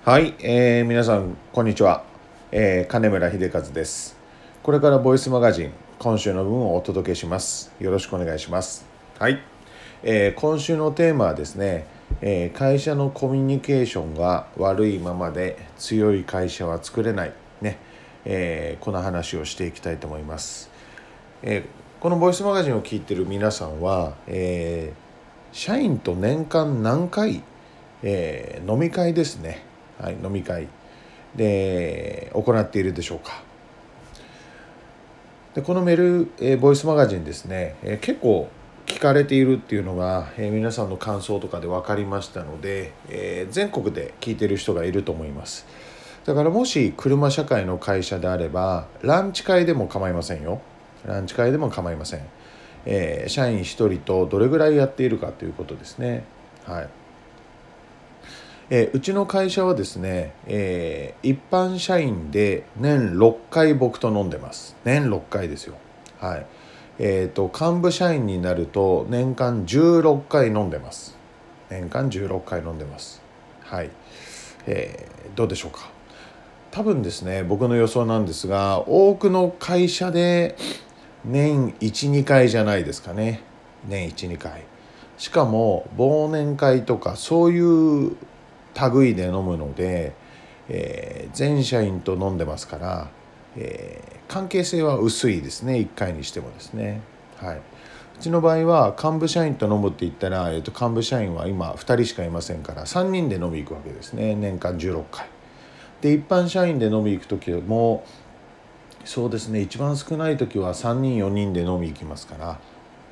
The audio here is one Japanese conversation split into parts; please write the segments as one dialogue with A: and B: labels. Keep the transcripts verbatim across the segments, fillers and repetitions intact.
A: はい、えー、皆さんこんにちは、えー、金村秀和です。これからボイスマガジン今週の分をお届けします。よろしくお願いします。はい、えー、今週のテーマはですね、えー、会社のコミュニケーションが悪いままで強い会社は作れないね、えー、この話をしていきたいと思います。えー、このボイスマガジンを聞いている皆さんは、えー、社員と年間何回、えー、飲み会ですね、はい、飲み会で行っているでしょうか。でこのメール、えー、ボイスマガジンですね、えー、結構聞かれているっていうのが、えー、皆さんの感想とかで分かりましたので、えー、全国で聞いている人がいると思います。だからもし車社会の会社であればランチ会でも構いませんよ。ランチ会でも構いません。えー、社員一人とどれぐらいやっているかということですね。はい。えー、うちの会社はですね、えー、一般社員で年ろっかい僕と飲んでます。年ろっかいですよ。はい。えっと、幹部社員になると年間じゅうろっかい飲んでます。年間じゅうろっかい飲んでます。はい。えー、どうでしょうか。多分ですね、僕の予想なんですが、多くの会社で年いち、にかいじゃないですかね。年いち、にかい。しかも忘年会とかそういう類で飲むので、えー、全社員と飲んでますから、えー、関係性は薄いですね。いっかいにしてもですね。はい。うちの場合は幹部社員と飲むって言ったら、えー、と幹部社員は今ふたりしかいませんからさんにんで飲み行くわけですね。年間じゅうろっかいで、一般社員で飲み行く時もそうですね、一番少ない時はさんにんよにんで飲み行きますから、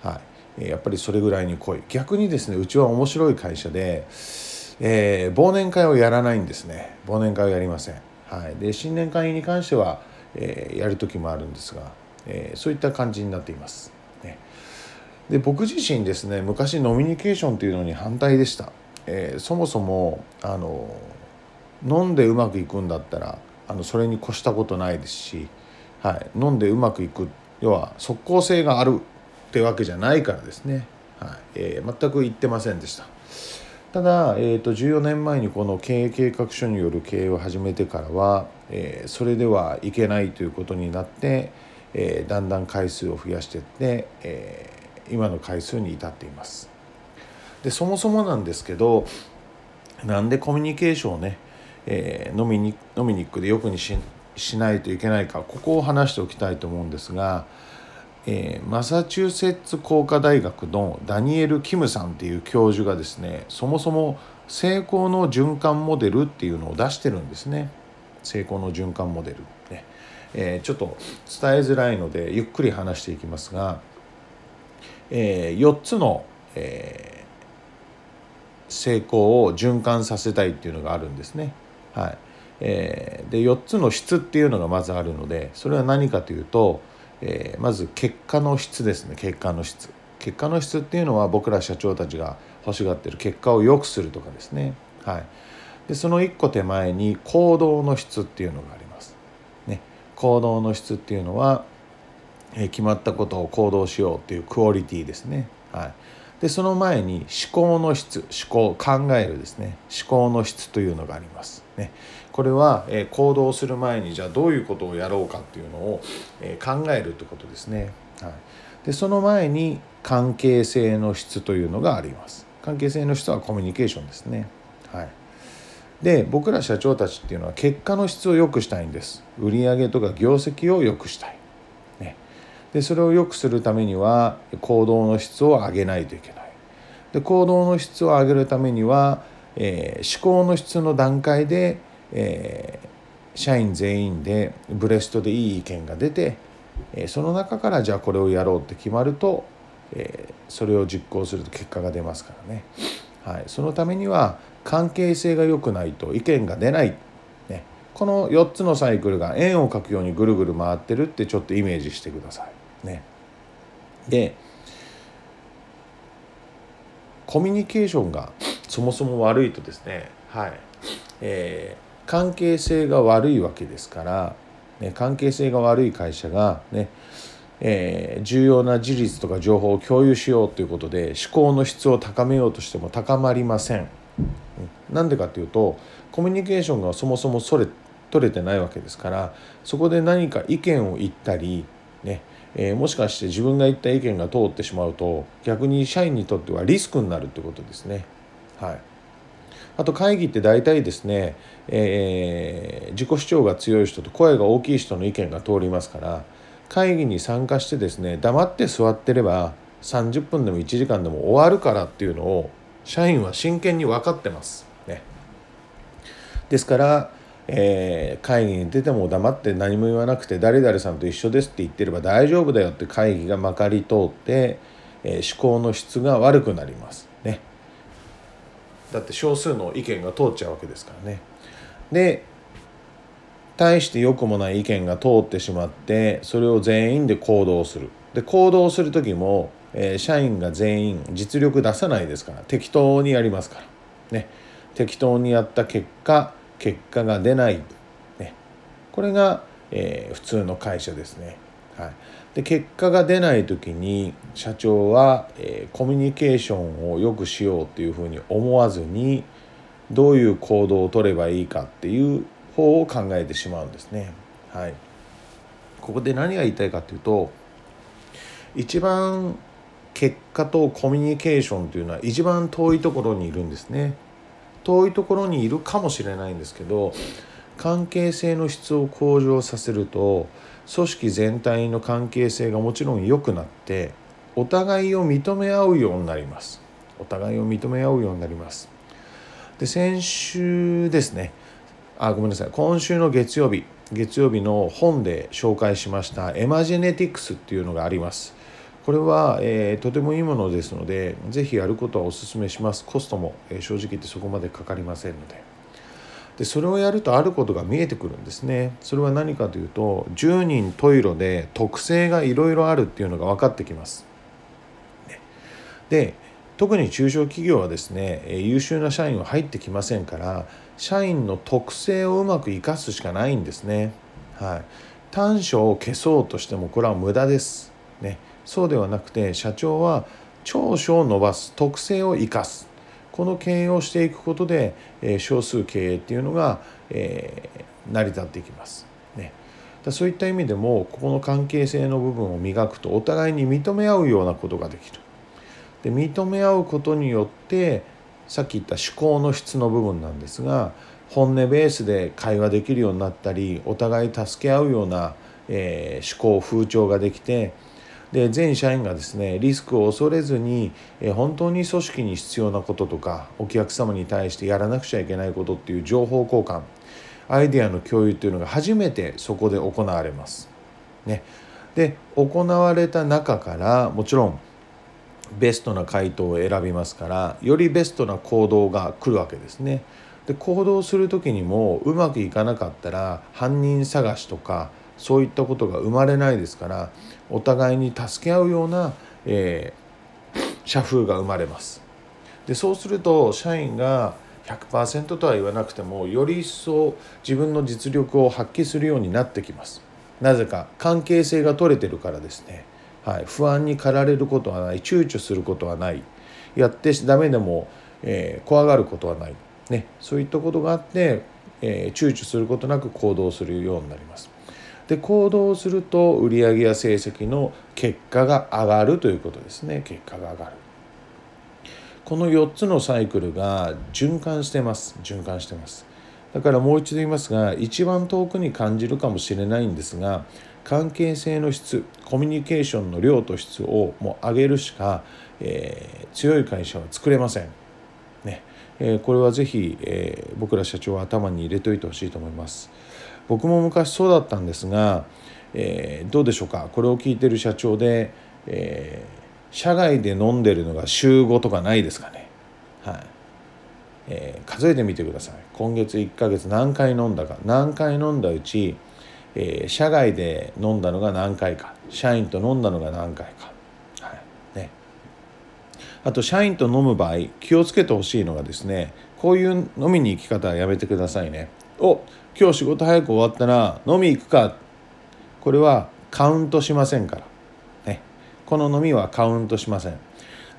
A: はい、やっぱりそれぐらいに濃い。逆にですね、うちは面白い会社で、えー、忘年会をやらないんですね。忘年会をやりません。はい、で新年会に関しては、えー、やる時もあるんですが、えー、そういった感じになっています、ね、で僕自身ですね、昔ノミニケーションというのに反対でした。えー、そもそもあの飲んでうまくいくんだったらあのそれに越したことないですし、はい、飲んでうまくいく、要は即効性があるってわけじゃないからですね、はい、えー、全く言ってませんでした。ただ、えー、とじゅうよねんまえにこの経営計画書による経営を始めてからは、えー、それではいけないということになって、えー、だんだん回数を増やしていって、えー、今の回数に至っています。でそもそもなんですけど、なんでコミュニケーションをね、えー、飲みに飲みに行くでよくに し, しないといけないか、ここを話しておきたいと思うんですが、えー、マサチューセッツ工科大学のダニエル・キムさんっていう教授がですね、そもそも成功の循環モデルっていうのを出してるんですね。成功の循環モデル、ね、えー、ちょっと伝えづらいのでゆっくり話していきますが、えー、よっつの、えー、成功を循環させたいっていうのがあるんですね。はい。えー、でよっつの質っていうのがまずあるので、それは何かというと、えー、まず結果の質ですね。結果の質結果の質っていうのは僕ら社長たちが欲しがっている結果を良くするとかですね。はい。でその一個手前に行動の質っていうのがあります、ね、行動の質っていうのは、えー、決まったことを行動しようっていうクオリティですね。はい。でその前に思考の質、思考、考えるですね、思考の質というのがありますね。これは、えー、行動する前にじゃあどういうことをやろうかっていうのを、えー、考えるということですね。はい。でその前に関係性の質というのがあります。関係性の質はコミュニケーションですね。はい。で僕ら社長たちっていうのは結果の質を良くしたいんです。売上とか業績を良くしたい、ね、でそれを良くするためには行動の質を上げないといけない。で行動の質を上げるためには、えー、思考の質の段階で、えー、社員全員でブレストでいい意見が出て、えー、その中からじゃあこれをやろうって決まると、えー、それを実行すると結果が出ますからね。はい、そのためには関係性が良くないと意見が出ない、ね、このよっつのサイクルが円を描くようにぐるぐる回ってるってちょっとイメージしてください、ね、でコミュニケーションがそもそも悪いとですね、はいえー、関係性が悪いわけですから、ね、関係性が悪い会社がね、えー、重要な事実とか情報を共有しようということで思考の質を高めようとしても高まりません。 なんでかっていうとコミュニケーションがそもそもそれ取れてないわけですから、そこで何か意見を言ったりね、えー、もしかして自分が言った意見が通ってしまうと逆に社員にとってはリスクになるってことですね。はい。あと会議って大体ですね、えー自己主張が強い人と声が大きい人の意見が通りますから、会議に参加してですね黙って座ってればさんじゅっぷんでもいちじかんでも終わるからっていうのを社員は真剣に分かってますね。ですから、えー会議に出ても黙って何も言わなくて誰々さんと一緒ですって言ってれば大丈夫だよって会議がまかり通って、えー思考の質が悪くなりますね。だって少数の意見が通っちゃうわけですからね。で大して良くもない意見が通ってしまってそれを全員で行動する。で行動する時も、えー社員が全員実力出さないですから適当にやりますからね。適当にやった結果結果が出ない、ね、これが、えー普通の会社ですね。はい、で結果が出ない時に社長は、えーコミュニケーションを良くしようっていうふうに思わずにどういう行動を取ればいいかっていう方を考えてしまうんですね。はい、ここで何が言いたいかというと、一番結果とコミュニケーションというのは一番遠いところにいるんですね。遠いところにいるかもしれないんですけど、関係性の質を向上させると組織全体の関係性がもちろん良くなってお互いを認め合うようになります。お互いを認め合うようになります。で先週ですねあごめんなさい今週の月曜日月曜日の本で紹介しましたエマジェネティクスっていうのがあります。これは、えー、とてもいいものですのでぜひやることはお勧めします。コストも、えー、正直言ってそこまでかかりませんので。でそれをやるとあることが見えてくるんですね。それは何かというとじゅうにん十色で特性がいろいろあるっていうのが分かってきます。で特に中小企業はですね優秀な社員は入ってきませんから社員の特性をうまく生かすしかないんですね。はい、短所を消そうとしてもこれは無駄です、ね、そうではなくて社長は長所を伸ばす特性を生かすこの経営をしていくことで、えー、少数経営っていうのが、えー、成り立っていきます、ね、だそういった意味でもここの関係性の部分を磨くとお互いに認め合うようなことができる。で認め合うことによってさっき言った思考の質の部分なんですが本音ベースで会話できるようになったりお互い助け合うような、えー、思考風潮ができてで全社員がですねリスクを恐れずに、えー、本当に組織に必要なこととかお客様に対してやらなくちゃいけないことっていう情報交換アイデアの共有っていうのが初めてそこで行われます。ね、で行われた中からもちろんベストな回答を選びますからよりベストな行動が来るわけですね。で行動する時にもうまくいかなかったら犯人探しとかそういったことが生まれないですからお互いに助け合うような、えー、社風が生まれます。でそうすると社員が ひゃくパーセント とは言わなくてもより一層自分の実力を発揮するようになってきます。なぜか関係性が取れてるからですね。はい、不安に駆られることはない躊躇することはないやってダメでも、えー、怖がることはない、ね、そういったことがあって、えー、躊躇することなく行動するようになります。で行動すると売上や成績の結果が上がるということですね。結果が上がるこのよっつのサイクルが循環してます循環してますだからもう一度言いますが一番遠くに感じるかもしれないんですが関係性の質コミュニケーションの量と質をもう上げるしか、えー、強い会社は作れません、ねえー、これはぜひ、えー、僕ら社長は頭に入れておいてほしいと思います。僕も昔そうだったんですが、えー、どうでしょうかこれを聞いている社長で、えー、社外で飲んでるのが週ごとかないですかね。はいえー、数えてみてください。今月いっかげつ何回飲んだか何回飲んだうちえー、社外で飲んだのが何回か社員と飲んだのが何回か、はいね、あと社員と飲む場合気をつけてほしいのがですねこういう飲みに行き方はやめてくださいね。お今日仕事早く終わったら飲み行くかこれはカウントしませんから、ね、この飲みはカウントしません。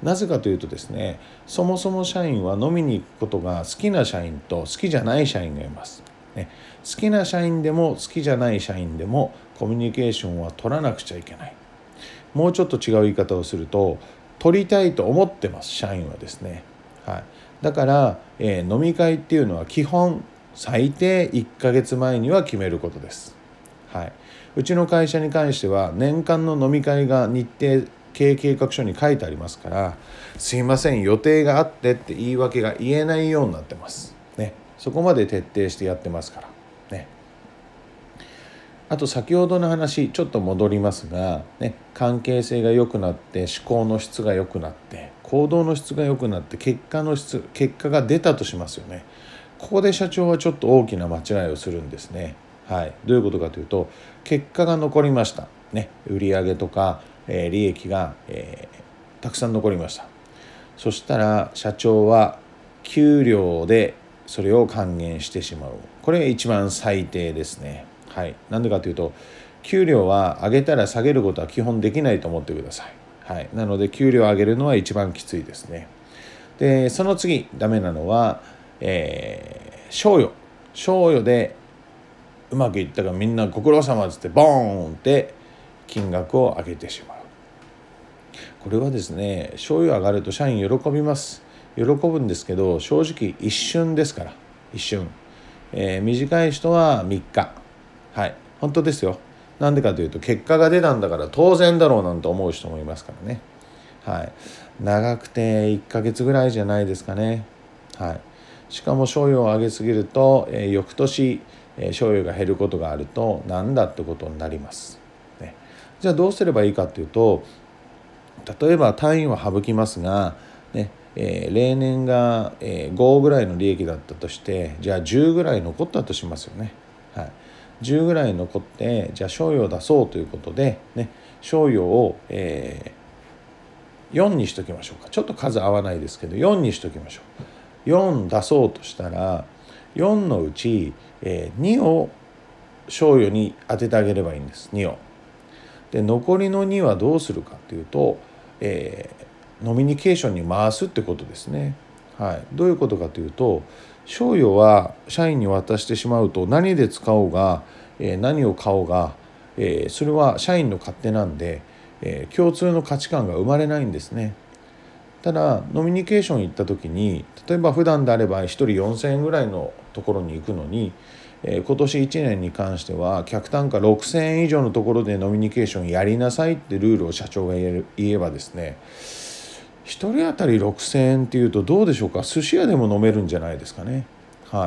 A: なぜかというとですね、そもそも社員は飲みに行くことが好きな社員と好きじゃない社員がいます。ね、好きな社員でも好きじゃない社員でもコミュニケーションは取らなくちゃいけない。もうちょっと違う言い方をすると、取りたいと思ってます、社員はですね。はい、だから、えー、飲み会っていうのは基本最低いっかげつまえには決めることです。はい、うちの会社に関しては年間の飲み会が日程経営計画書に書いてありますから、すいません予定があってって言い訳が言えないようになってますね。そこまで徹底してやってますからね。あと先ほどの話ちょっと戻りますが、ね、関係性が良くなって思考の質が良くなって行動の質が良くなって結果の質結果が出たとしますよね。ここで社長はちょっと大きな間違いをするんですね。はい、どういうことかというと、結果が残りました、ね、売上とか、えー、利益が、えー、たくさん残りました。そしたら社長は給料でそれを還元してしまう。これが一番最低ですね。はい、なんでかというと、給料は上げたら下げることは基本できないと思ってください。はい、なので給料を上げるのは一番きついですね。でその次ダメなのは、えー、賞与賞与でうまくいったからみんなご苦労様っつってボーンって金額を上げてしまう。これはですね、賞与上がると社員喜びます。喜ぶんですけど、正直一瞬ですから。一瞬、えー、短い人はみっか。はい、本当ですよ。なんでかというと、結果が出たんだから当然だろうなんて思う人もいますからね。はい、長くていっかげつぐらいじゃないですかね。はい、しかも賞与を上げすぎると、えー、翌年、えー、賞与が減ることがあるとなんだってことになります、ね。じゃあどうすればいいかというと、例えば単位は省きますが、ねえー、例年が、えー、ごぐらいの利益だったとして、じゃあじゅうぐらい残ったとしますよね。はい、じゅうぐらい残って、じゃあ賞与を出そうということで、ね、賞与を、えー、よんにしときましょうか。ちょっと数合わないですけどよんにしときましょう。よん出そうとしたらよんのうち、えー、にを賞与に当ててあげればいいんです。にを。で残りのにはどうするかというと、えー、ノミニケーションに回すってことですね。はい、どういうことかというと、賞与は社員に渡してしまうと何で使おうが、えー、何を買おうが、えー、それは社員の勝手なんで、えー、共通の価値観が生まれないんですね。ただノミニケーション行った時に、例えば普段であればひとりよんせんえんぐらいのところに行くのに、えー、今年いちねんに関しては客単価ろくせんえん以上のところでノミニケーションやりなさいってルールを社長が言える言えばですね、ひとり当たりろくせんえんっていうとどうでしょうか。寿司屋でも飲めるんじゃないですかね。はい、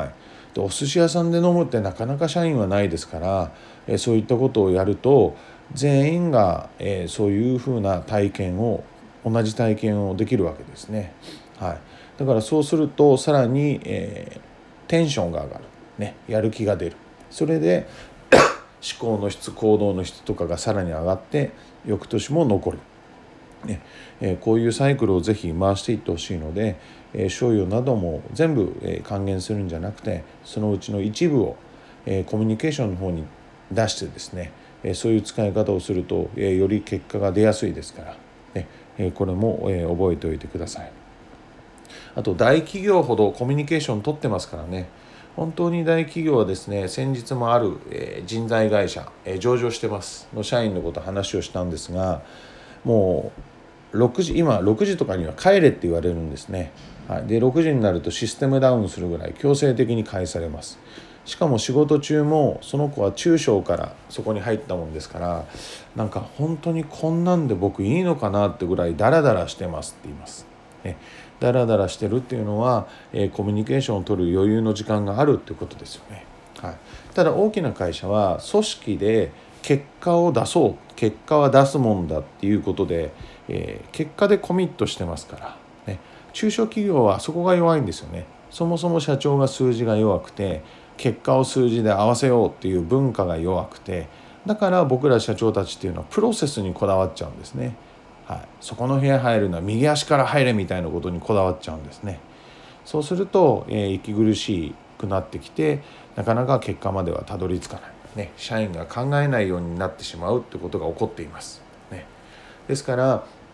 A: でお寿司屋さんで飲むってなかなか社員はないですから、えー、そういったことをやると全員が、えー、そういうふうな体験を同じ体験をできるわけですね。はい、だからそうするとさらに、えー、テンションが上がる、ね、やる気が出る。それで思考の質行動の質とかがさらに上がって翌年も残る、ねえー、こういうサイクルをぜひ回していってほしいので、えー、賞与なども全部、えー、還元するんじゃなくて、そのうちの一部を、えー、コミュニケーションの方に出してですね、えー、そういう使い方をすると、えー、より結果が出やすいですから、ねえー、これも、えー、覚えておいてください。あと大企業ほどコミュニケーション取ってますからね。本当に大企業はですね、先日もある、えー、人材会社、えー、上場してますの社員のこと話をしたんですが、もうろくじ今ろくじとかには帰れって言われるんですね。はい、でろくじになるとシステムダウンするぐらい強制的に返されます。しかも仕事中もその子は中小からそこに入ったもんですから、なんか本当にこんなんで僕いいのかなってぐらいダラダラしてますって言います。ね、ダラダラしてるっていうのは、えー、コミュニケーションを取る余裕の時間があるっていうことですよね。はい、ただ大きな会社は組織で結果を出そう、結果は出すもんだっていうことで、えー、結果でコミットしてますから、ね、中小企業はそこが弱いんですよね。そもそも社長が数字が弱くて、結果を数字で合わせようっていう文化が弱くて、だから僕ら社長たちっていうのはプロセスにこだわっちゃうんですね。はい、そこの部屋入るのは右足から入れみたいなことにこだわっちゃうんですね。そうすると、えー、息苦しくなってきて、なかなか結果まではたどり着かない、ね、社員が考えないようになってしまうってことが起こっています、ね、ですから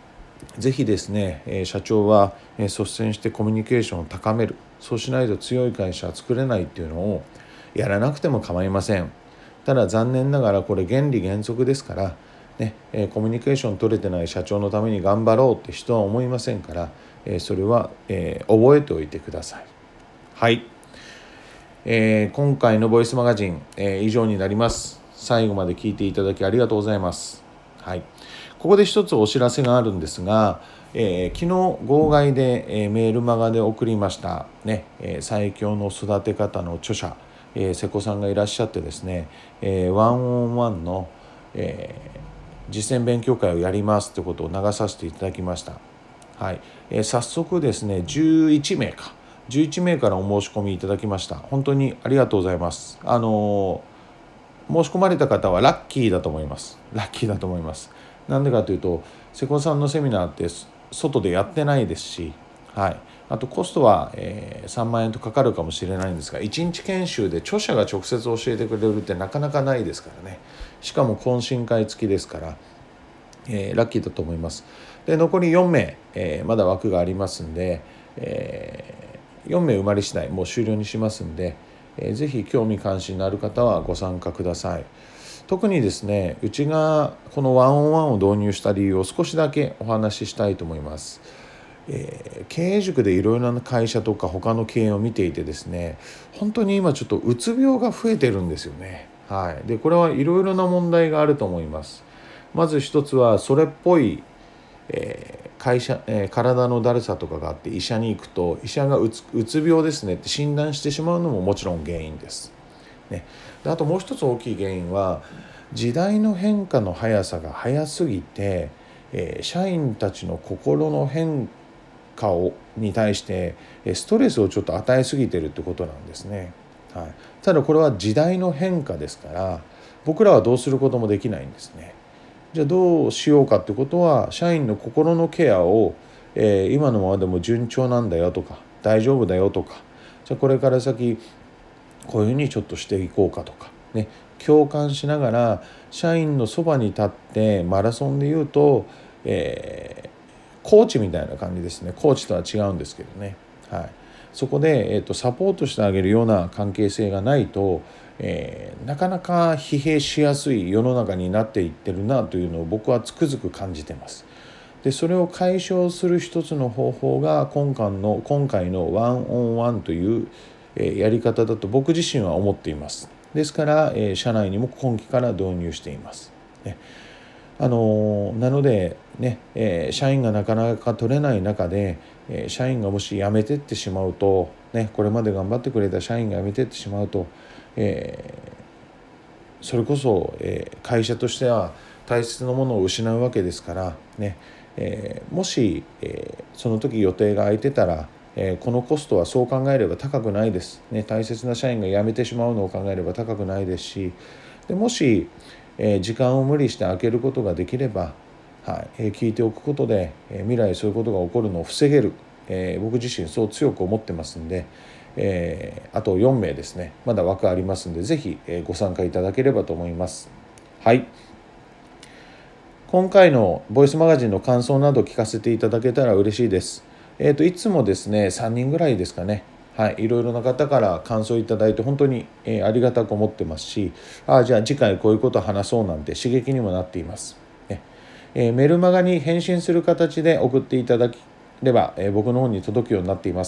A: ぜひですね、えー社長はえー率先してコミュニケーションを高める。そうしないと強い会社は作れないっていうのをやらなくても構いません。ただ残念ながらこれ原理原則ですから、ねえーコミュニケーション取れてない社長のために頑張ろうって人は思いませんから、えーそれは、えー覚えておいてください。はい、えー今回のボイスマガジン、えー以上になります。最後まで聞いていただきありがとうございます。はい、ここで一つお知らせがあるんですが、えー昨日号外で、えーメールマガで送りましたね、えー最強の育て方の著者、えー瀬古さんがいらっしゃってですね、えーワンオンワンの、えー実践勉強会をやりますということを流させていただきました。はい、えー早速ですねじゅういちめいかじゅういちめいからお申し込みいただきました。本当にありがとうございます。あのー申し込まれた方はラッキーだと思います。ラッキーだと思います。なんでかというと、瀬古さんのセミナーって外でやってないですし、はい、あとコストは、えーさんまんえんとかかるかもしれないんですが、いちにち研修で著者が直接教えてくれるってなかなかないですからね。しかも懇親会付きですから、えーラッキーだと思います。で残りよんめい、えーまだ枠がありますんで、えーよんめい埋まり次第もう終了にしますんで、えーぜひ興味関心のある方はご参加ください。特にですね、うちがこのワンオンワンを導入した理由を少しだけお話ししたいと思います。えー経営塾でいろいろな会社とか他の経営を見ていてですね、本当に今ちょっとうつ病が増えてるんですよね。はい、でこれはいろいろな問題があると思います。まず一つはそれっぽい、えー会社、えー体のだるさとかがあって医者に行くと医者がうつ、うつ病ですねって診断してしまうのももちろん原因です。ね、であともう一つ大きい原因は時代の変化の速さが速すぎて、えー社員たちの心の変化をに対してストレスをちょっと与えすぎてるってことなんですね。はい、ただこれは時代の変化ですから僕らはどうすることもできないんですね。じゃあどうしようかってことは社員の心のケアを、えー今のままでも順調なんだよとか大丈夫だよとか、じゃあこれから先こういうふうにちょっとしていこうかとかね、共感しながら社員のそばに立ってマラソンで言うと、えーコーチみたいな感じですね。コーチとは違うんですけどね、はい、そこで、えーと、サポートしてあげるような関係性がないと、えーなかなか疲弊しやすい世の中になっていってるなというのを僕はつくづく感じてます。でそれを解消する一つの方法が今回の今回のワンオンワンというえやり方だと僕自身は思っています。ですから、え社内にも今期から導入しています。ね、あのなのでね、え社員がなかなか取れない中で、え社員がもし辞めてってしまうと、ね、これまで頑張ってくれた社員が辞めてってしまうと、えーそれこそ、え会社としては大切なものを失うわけですからね、えーもし、えーその時予定が空いてたら、えーこのコストはそう考えれば高くないです、ね、大切な社員が辞めてしまうのを考えれば高くないですし、でもし、えー時間を無理して空けることができれば、はいえー聞いておくことで、えー未来そういうことが起こるのを防げる、えー僕自身そう強く思ってますんで、えーあとよんめいですね、まだ枠ありますんでぜひ、えーご参加いただければと思います。はい、今回のボイスマガジンの感想など聞かせていただけたら嬉しいです。えーといつもですねさんにんぐらいですかね、はい、いろいろな方から感想いただいて本当に、えーありがたく思ってますし、あじゃあ次回こういうことを話そうなんて刺激にもなっています。ねえーメルマガに返信する形で送っていただければ、えー僕の方に届くようになっています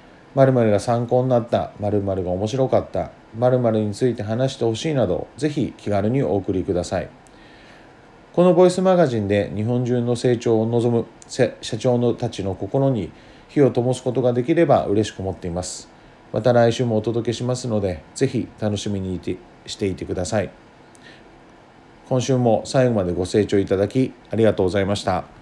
A: 。〇〇が参考になった、〇〇が面白かった、〇〇について話してほしいなど、ぜひ気軽にお送りください。このボイスマガジンで日本中の成長を望む社長のたちの心に火を灯すことができれば嬉しく思っています。また来週もお届けしますので、ぜひ楽しみにいてしていてください。今週も最後までご清聴いただきありがとうございました。